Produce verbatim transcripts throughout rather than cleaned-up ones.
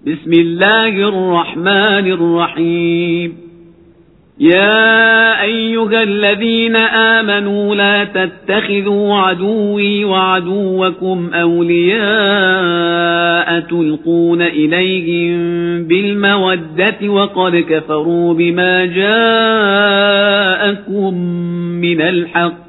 بسم الله الرحمن الرحيم. يا أيها الذين آمنوا لا تتخذوا عدوي وعدوكم أولياء تلقون إليهم بالمودة وقد كفروا بما جاءكم من الحق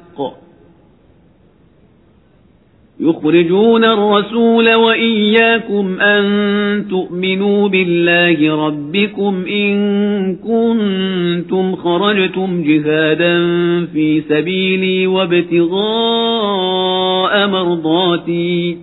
يخرجون الرسول وإياكم أن تؤمنوا بالله ربكم إن كنتم خرجتم جهادا في سبيلي وابتغاء مرضاتي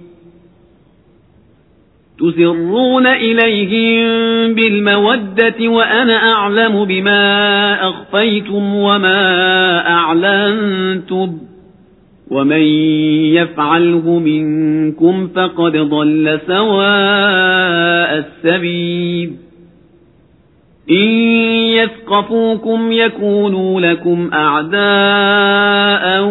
تسرون إليهم بالمودة وأنا أعلم بما أخفيتم وما أعلنتم ومن يفعله منكم فقد ضل سواء السبيل. إن يثقفوكم يكونوا لكم أعداء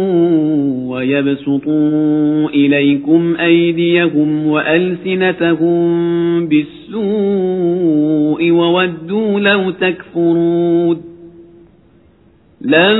ويبسطوا إليكم أيديهم وألسنتهم بالسوء وودوا لو تكفرون. لن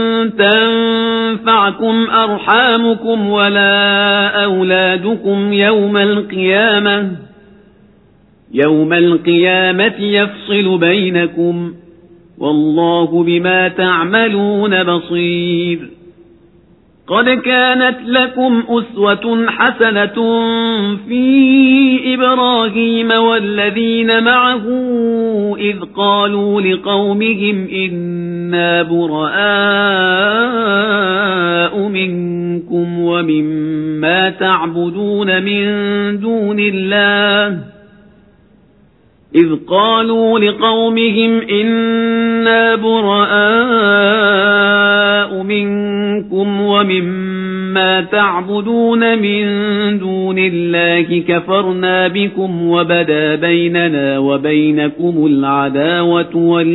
تنفعكم أرحامكم ولا أولادكم يوم القيامة يوم القيامة يفصل بينكم والله بما تعملون بصير. قد كانت لكم أسوة حسنة في إبراهيم والذين معه إذ قالوا لقومهم إنا براء منكم ومما تعبدون من دون الله إذ قالوا لقومهم إنا براء منكم ومما تعبدون من دون الله كفرنا بكم وبدا بيننا وبينكم العداوة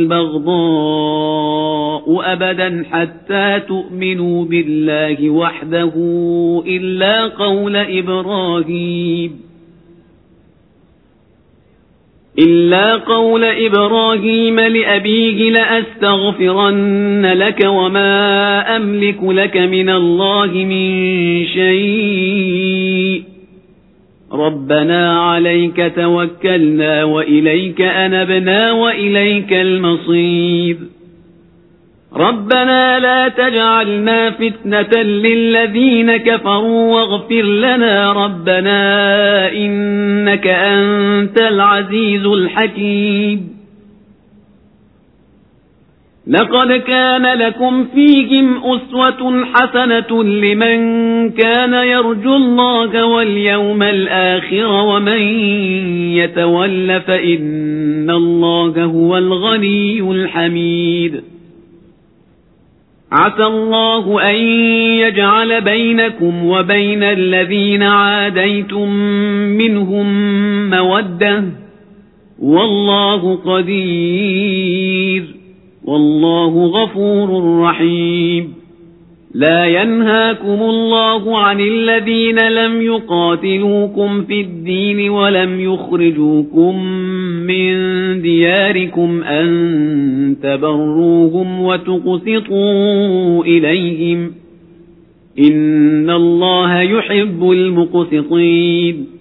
والبغضاء أبدا حتى تؤمنوا بالله وحده إلا قول إبراهيم إلا قول إبراهيم لأبيه لأستغفرن لك وما أملك لك من الله من شيء ربنا عليك توكلنا وإليك أنبنا وإليك المصير. ربنا لا تجعلنا فتنة للذين كفروا واغفر لنا ربنا إنك أنت العزيز الحكيم. لقد كان لكم فيهم أسوة حسنة لمن كان يرجو الله واليوم الآخر ومن يتول فإن الله هو الغني الحميد. عسى الله أن يجعل بينكم وبين الذين عاديتم منهم مودة والله قدير والله غفور رحيم. لا ينهاكم الله عن الذين لم يقاتلوكم في الدين ولم يخرجوكم من دياركم أن تبروهم وتقسطوا إليهم إن الله يحب المقسطين.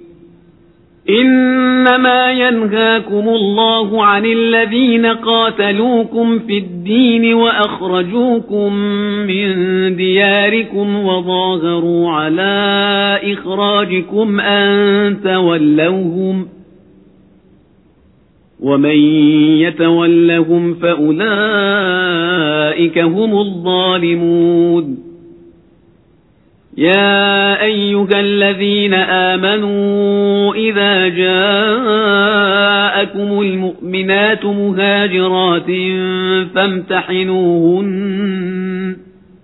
إنما ينهاكم الله عن الذين قاتلوكم في الدين وأخرجوكم من دياركم وظاهروا على إخراجكم أن تولوهم ومن يتولهم فأولئك هم الظالمون. يا أيها الذين آمنوا إذا جاءكم المؤمنات مهاجرات فامتحنوهن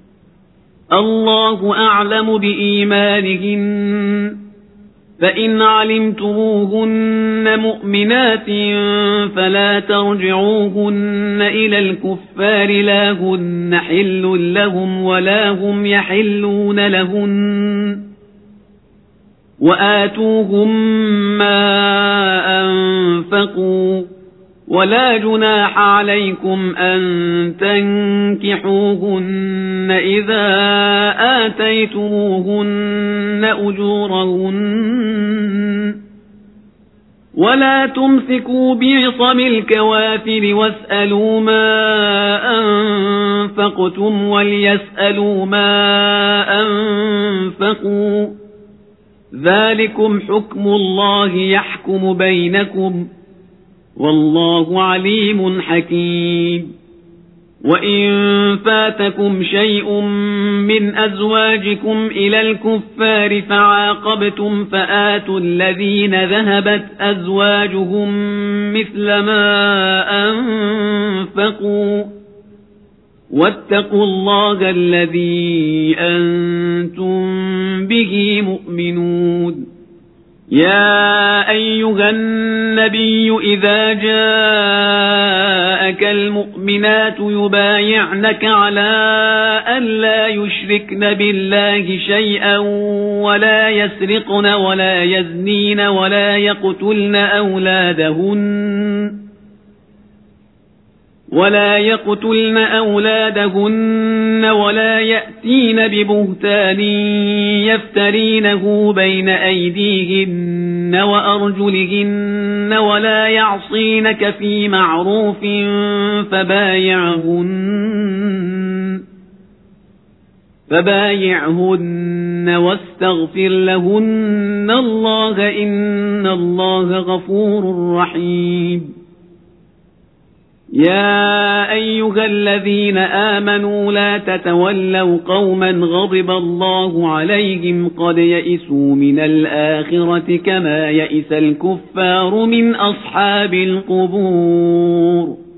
الله أعلم بإيمانهن فإن علمتموهن مؤمنات فلا ترجعوهن إلى الكفار لا هن حل لهم ولا هم يحلون لهن وآتوهم ما أنفقوا أنفقوا ولا جناح عليكم أن تنكحوهن إذا آتيتموهن أجورهن ولا تمسكوا بعصم الكوافر واسألوا ما أنفقتم وليسألوا ما أنفقوا ذلكم حكم الله يحكم بينكم والله عليم حكيم وإن فاتكم شيء من أزواجكم إلى الكفار فعاقبتم فآتوا الذين ذهبت أزواجهم مثل ما أنفقوا واتقوا الله الذي أنتم به مؤمنون يا أيها النبي إذا جاءك المؤمنات يبايعنك على أن لا يشركن بالله شيئا ولا يسرقن ولا يزنين ولا يقتلن أولادهن ولا يقتلن أولادهن ولا يأتين ببهتان يفترينه بين أيديهن وأرجلهن ولا يعصينك في معروف فبايعهن فبايعهن واستغفر لهن الله إن الله غفور رحيم يا أيها الذين آمنوا لا تتولوا قوما غضب الله عليهم قد يئسوا من الآخرة كما يئس الكفار من أصحاب القبور